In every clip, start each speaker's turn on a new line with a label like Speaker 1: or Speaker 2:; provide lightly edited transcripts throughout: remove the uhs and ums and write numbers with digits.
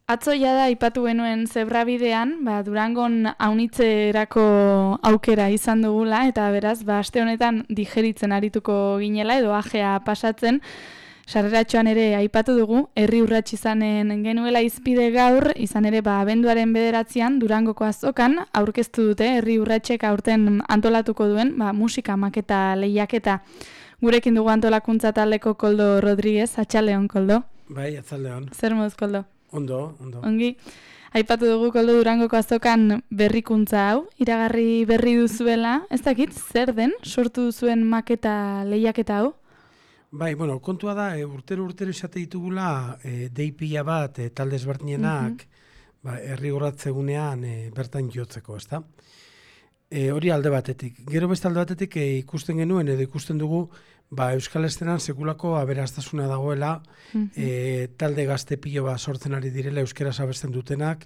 Speaker 1: Atzoia da aipatu genuen zebrabidean, Durangon aunitzerako aukera izan dugula, eta beraz, aste honetan digeritzen arituko ginela, edo ajea pasatzen, sarreratxoan ere aipatu dugu, herri urrats izanen genuela izpide gaur, izan ere abenduaren 9 Durangoko azokan, aurkeztu dute herri urratsek aurten antolatuko duen, musika maketa lehiaketa. Gurekin dugu antolakuntza taldeko Koldo Rodriguez, atxaldeon, Koldo.
Speaker 2: Bai, atxaldeon.
Speaker 1: Zer moduz, Koldo?
Speaker 2: Ondo.
Speaker 1: Ongi. Aipatu dugu Koldo Durangoko azokan berrikuntza hau, iragarri berri duzuela, ez dakit, zer den sortu duzuen maketa lehiaketa hau?
Speaker 2: Bai, kontua da, urtero esate ditugula deipila bat talde ezberdinenak herri urratzegunean bertan jotzeko, ezta? Hori alde batetik. Gero beste alde batetik ikusten genuen edo ikusten dugu Euskal Estenan sekulako aberastasuna dagoela, talde gazte pilo sortzen ari direla euskaraz abesten dutenak,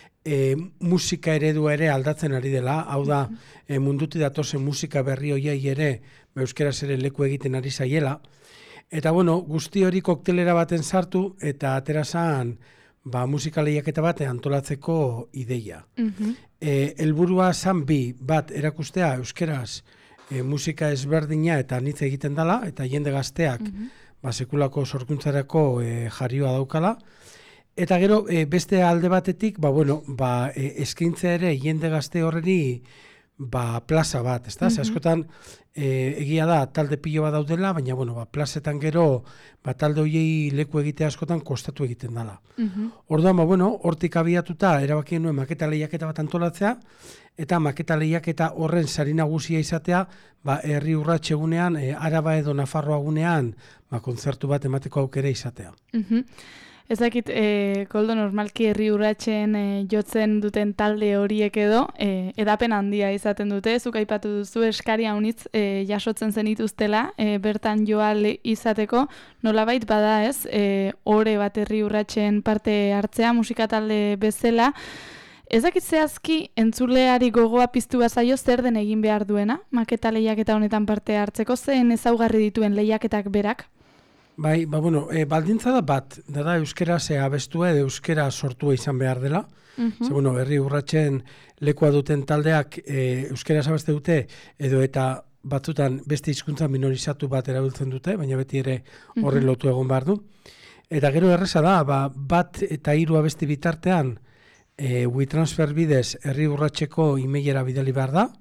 Speaker 2: musika eredua ere aldatzen ari dela, hau da, munduti datozen musika berri hoiei ere euskaraz ere leku egiten ari zaiela, eta guzti hori koktelera baten sartu eta aterazan musika lehiaketa bat antolatzeko ideia. Helburua zan bat erakustea euskaraz musika ezberdina eta anitz egiten dela, eta jende gazteak sekulako sorkuntzarako jarioa daukala. Eta gero, beste alde batetik, eskaintza ere jende gazte horreri plaza bat, ezta? Askotan egia da talde pilo bat daudela, baina plazetan gero talde horiei leku egitea askotan kostatu egiten dela. Orduan, hortik abiatuta erabaki genuen maketa lehiaketa bat antolatzea, eta maketa lehiaketa horren sari nagusia izatea, herri urrats egunean, Araba edo Nafarroa egunean, kontzertu bat emateko aukera izatea.
Speaker 1: Ez dakit, Koldo, normalki herri urratsen jotzen duten talde horiek edo, edapen handia izaten dute, zuk aipatu duzu eskari haunitz jasotzen zenituztela, bertan joal izateko, nolabait bada ez, ore bat herri urratsen parte hartzea, musika talde bezala. Ez dakit zehazki entzuleari gogoa piztu bazaio zer den egin behar duena, maketa lehiaketa honetan parte hartzeko, zen ezaugarri dituen lehiaketak berak?
Speaker 2: Bai, baldintza da bat, da euskera abestua edo euskera sortua izan behar dela. Herri urratsen lekua duten taldeak euskera abestu dute, edo eta batzutan beste hizkuntza minorizatu bat erabiltzen dute, baina beti ere horren lotu egon behar du. Eta gero erreza da, bat eta 3 abesti bitartean, WeTransfer bidez herri urratseko emailera bidali behar da,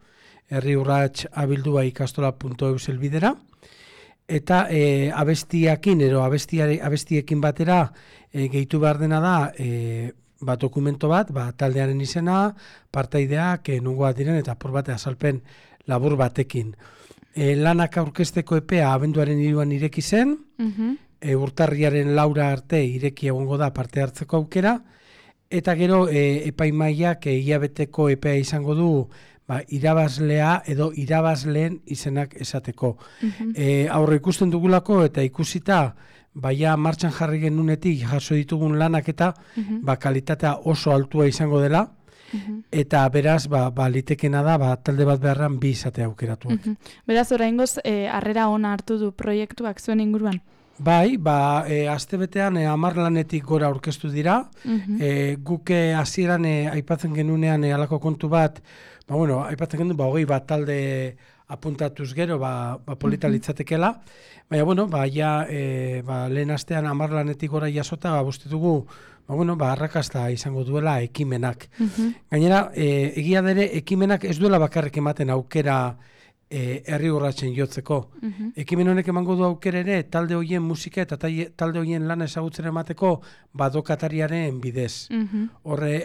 Speaker 2: herriurrats@ikastola.eus helbidera, eta abestiakin edo abestiekin batera gehitu behar dena da dokumento bat, taldearen izena, partaideak, nungoak diren eta apur bat azalpen labur batekin. Lanak aurkezteko epea abenduaren 3 ireki zen, urtarriaren 4 arte ireki egongo da parte hartzeko aukera, eta gero epaimaiak hilabeteko epea izango du irabazlea edo irabazleen izenak esateko. Aurre ikusten dugulako eta ikusita martxan jarri genunetik jaso ditugun lanak eta kalitatea oso altua izango dela, eta beraz litekena da talde bat beharran 2 izatea aukeratuak.
Speaker 1: Beraz, oraingoz harrera ona hartu du proiektuak zuen inguruan?
Speaker 2: Bai, astebetean 10 lanetik gora aurkeztu dira. Guk hasieran aipatzen genunean halako kontu bat, aipatzen genuen 21 talde apuntatuz gero, polita litzatekela. Baina, lehen astean 10 lanetik gora jasota, uste dugu, arrakasta izango duela ekimenak. Gainera, egia dere, ekimenak ez duela bakarrik ematen aukera herri urratsen jotzeko. Ekimen honek emango du aukera ere talde hoien musika eta talde hoien lana ezagutzen emateko badokatariaren bidez. Horre,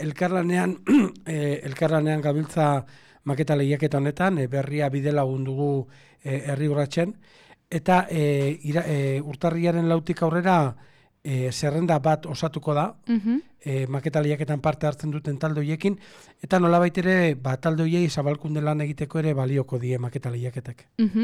Speaker 2: elkarlanean gabiltza maketa lehiaketa honetan, berria bidelagun dugu herri urratsen, eta urtarriaren 4 aurrera zerrenda bat osatuko da, maketa lehiaketan parte hartzen duten talde horiekin, eta nolabait ere talde horiei zabalkunde lan egiteko ere balioko die maketa lehiaketak.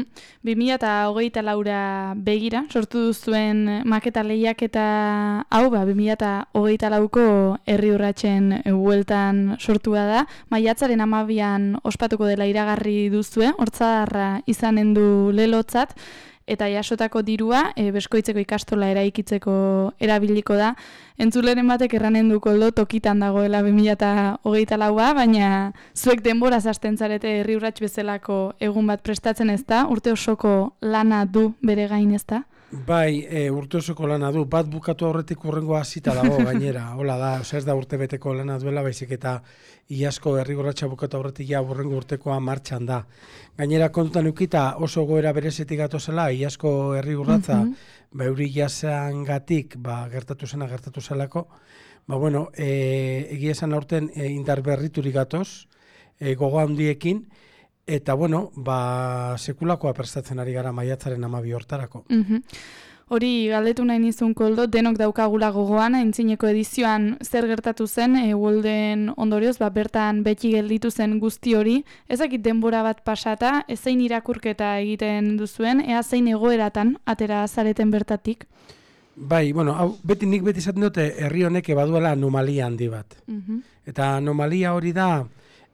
Speaker 1: 2024 begira, sortu duzuen maketa lehiaketa hau, 2024ko herri urratsen bueltan sortua da, maiatzaren 12an ospatuko dela iragarri duzue, hortzadarra izanen du lelotzat, eta jasotako dirua Beskoitzeko ikastola eraikitzeko erabiliko da. Entzuleren batek erranen du Koldo tokitan dagoela 2024a, baina zuek denboraz hasten zarete Herri Urrats bezalako egun bat prestatzen ez da, urte osoko lana du bere gain ez da?
Speaker 2: Bai, urte osoko lana du, bat bukatu aurretik urrengo hasita dago gainera, hola da, ez da urte beteko lana duela, baizik eta iazko Herri Urratsa bukatu aurretik ja urrengo urtekoa martxan da. Gainera kontutan ukita oso goera berezetik gatozela, iazko Herri Urratsa, euri jasangatik gertatu zelako, bueno, egia esan aurten indar berriturik gatoz, gogo handiekin, eta bueno, sekulakoa prestatzen ari gara maiatzaren 12 hortarako.
Speaker 1: Hori galdetu nahi nizun Koldo, denok daukagula gogoan, aintzineko edizioan zer gertatu zen, Uholden ondorioz, bertan beti gelditu zen guzti hori, ezakit denbora bat pasata, zein irakurketa egiten duzuen, ea zein egoeratan atera zareten bertatik?
Speaker 2: Bai, bueno, nik beti izaten dute herri honek baduela anomalia handi bat. Eta anomalia hori da,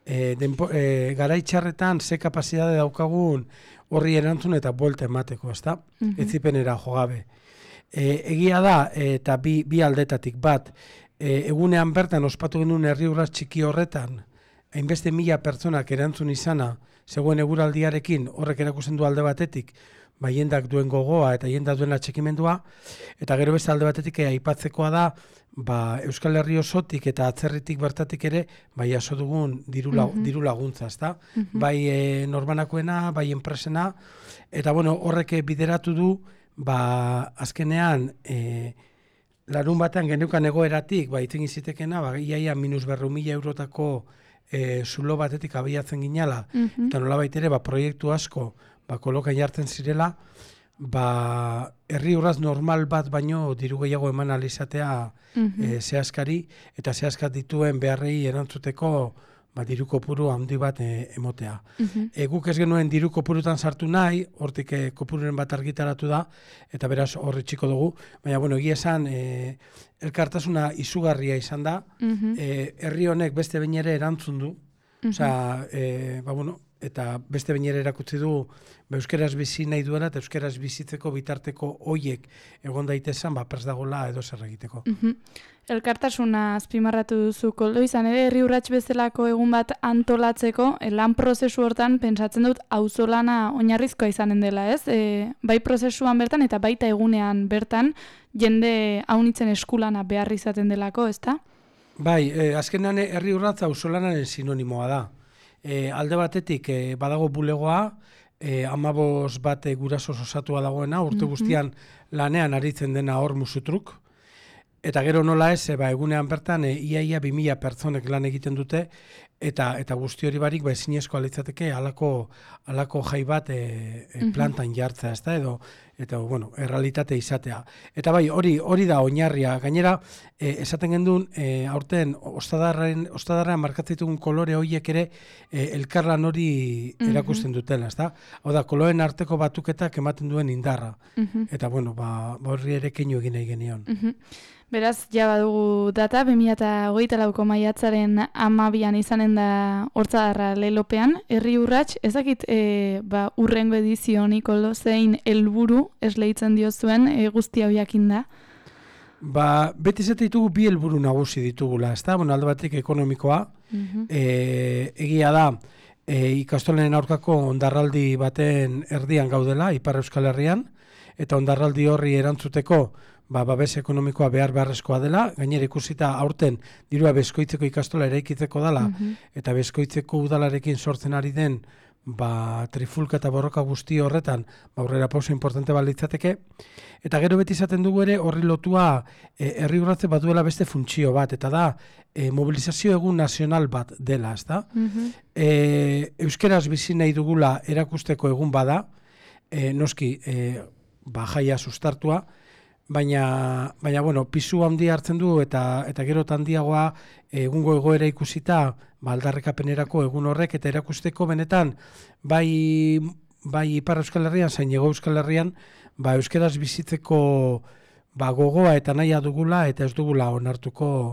Speaker 2: garaitxarretan ze kapazidade daukagun horri erantzun eta buelta emateko, ezta? Etzipenera jogabe. Egia da, eta bi aldetatik bat, egunean bertan ospatu genuen Herri Urrats txiki horretan, hainbeste 1000 pertsonak erantzun izana, zegoen eguraldiarekin horrek erakusten du alde batetik, jendak duen gogoa eta jendak duen atxekimendua, eta gero beste alde batetik aipatzekoa da, Euskal Herri osotik eta atzerritik bertatik ere, jaso dugun diru laguntza, ezta? Bai norbanakoena, bai enpresena, eta bueno, horrek bideratu du, azkenean, larun batean geneukan egoeratik, itzen izitekena, iaia -200.000 eurotako zulo batetik abiatzen ginala, eta nolabait ere, proiektu asko, kolokan jartzen zirela, Herri Urrats normal bat baino diru gehiago eman alizatea zehazkari, eta zehazkat dituen beharrei erantzuteko diru kopuru handi bat emotea. Guk ez genuen diru kopurutan sartu nahi, hortik kopururen bat argitaratu da, eta beraz horri txiko dugu, baina bueno, egia esan elkartasuna izugarria izan da, herri honek beste behin ere erantzun du, eta beste behin ere erakutsi du euskeraz bizi nahi duela eta euskeraz bizitzeko bitarteko hoiek egon daitezan, prest dagoela edo zer egiteko.
Speaker 1: Elkartasuna azpimarratu duzu Koldo, izan ere Herri Urrats bezalako egun bat antolatzeko, lan prozesu hortan pentsatzen dut auzolana oinarrizkoa izanen dela, ez? Bai prozesuan bertan eta baita egunean bertan jende haunitzen eskulana behar izaten delako, ezta?
Speaker 2: Bai, azkenean Herri Urrats auzolanaren sinonimoa da. Alde batetik badago bulegoa, 15 bat gurasoz osatua dagoena, urte guztian lanean aritzen dena hor musutruk, eta gero nola ez, egunean bertan iaia 2000 pertsonek lan egiten dute, eta guzti hori barik ezinezkoa litzateke halako jai bat plantan jartzea, ezta edo, eta bueno, errealitate izatea. Eta bai, hori da oinarria. Gainera, esaten gendun, aurten ostadarrean markatzen ditugun kolore horiek ere elkarlan hori erakusten dutela, ezta? Hau da, koloren arteko batuketak ematen duen indarra. Eta bueno, horri ere keinu egin nahi genion.
Speaker 1: Beraz, ja badugu data, 2024ko maiatzaren 12an izanen da Hortzadarra lelopean, Herri Urrats, ezakit urrengo edizio honi Koldo zein helburu esleitzen diozuen guzti hau jakin da?
Speaker 2: Beti zete ditugu bi helburu nagusi ditugula, ezta? Alde batek ekonomikoa, egia da, ikastolen aurkako ondarraldi baten erdian gaudela, Ipar Euskal Herrian, eta ondarraldi horri erantzuteko babes ekonomikoa beharrezkoa dela, gainera ikusita aurten dirua Beskoitzeko ikastola eraikitzeko dela, eta Beskoitzeko udalarekin sortzen ari den trifulka eta borroka guzti horretan aurrera pauso importante balitzateke, eta gero beti izaten dugu ere horri lotua Herri Urratse baduela beste funtzio bat, eta da mobilizazio egun nazional bat dela, ezta? Euskeraz bizi nahi dugula erakusteko egun bada, noski jaia sustartua, baina bueno, pisu handia hartzen du eta gero handiagoa egungo egoera ikusita aldarrikapenerako egun horrek eta erakusteko benetan bai Ipar Euskal Herrian zein Hego Euskal Herrian euskeraz bizitzeko gogoa eta nahia dugula eta ez dugula onartuko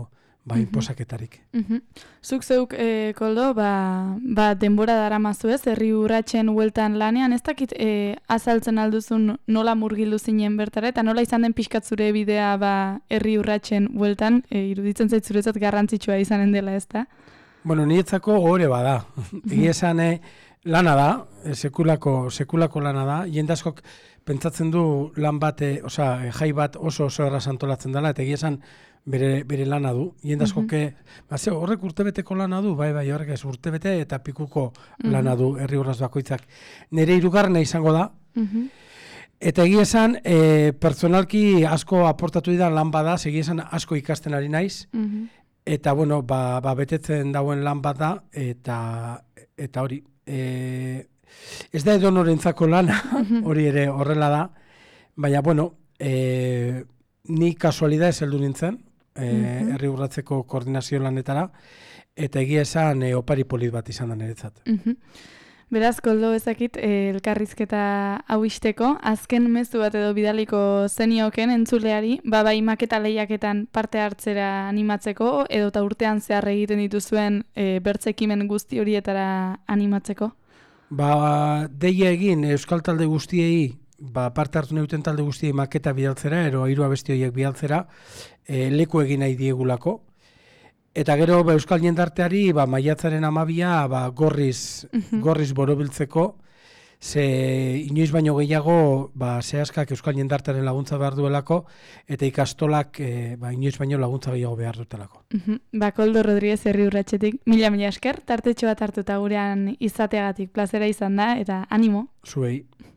Speaker 2: inposaketarik.
Speaker 1: Zuk zeuk, Koldo, denbora daramazu ez, herri urratsen hueltan lanean, ez dakit azaltzen alduzun nola murgildu zinen bertara, eta nola izan den pixkat zure bidea herri urratsen hueltan, iruditzen zait zuretzat garrantzitsua izanen dela, ez da?
Speaker 2: Bueno, niretzako ohore bada. Egia esan lana da, sekulako lana da, jende askok pentsatzen du lan bat, jai bat oso erraz antolatzen dela, eta egia esan bere lana du. Jende askok, horrek urtebeteko lana du, bai, horrek ez urtebete eta pikuko lana du herri urratz bakoitzak. Nire hirugarrena izango da, eta egia esan, pertsonalki asko aportatu didan lan bada, egia esan asko ikasten ari naiz, eta, bueno, betetzen dauen lan bat da, eta hori, ez da edo norentzako lana, hori ere horrela da, baina, bueno, ni kasualidadez heldu nintzen, herri urratzeko koordinazio lanetara, eta egia esan opari polit bat izan da niretzat.
Speaker 1: Beraz, Koldo, ezakit, elkarrizketa hau isteko, azken mezu bat edo bidaliko zenioken entzuleari, bai maketa lehiaketan parte hartzera animatzeko, edo eta urtean zehar egiten dituzuen bertzekimen guzti horietara animatzeko?
Speaker 2: Deia egin euskal talde guztiei, parte hartu neuten talde guztiei maketa bidaltzera, ero hiru abesti horiek bidaltzera, leku egin nahi diegulako. Eta gero euskal jendarteari maiatzaren 12 gorriz borobiltzeko, ze inoiz baino gehiago zehazkak euskal jendartearen laguntza behar duelako, eta ikastolak inoiz baino laguntza gehiago behar dutelako.
Speaker 1: Koldo Rodríguez herri urratsetik, mila esker, tartetxo bat hartuta gurean izateagatik plazera izan da, eta animo.
Speaker 2: Zuei.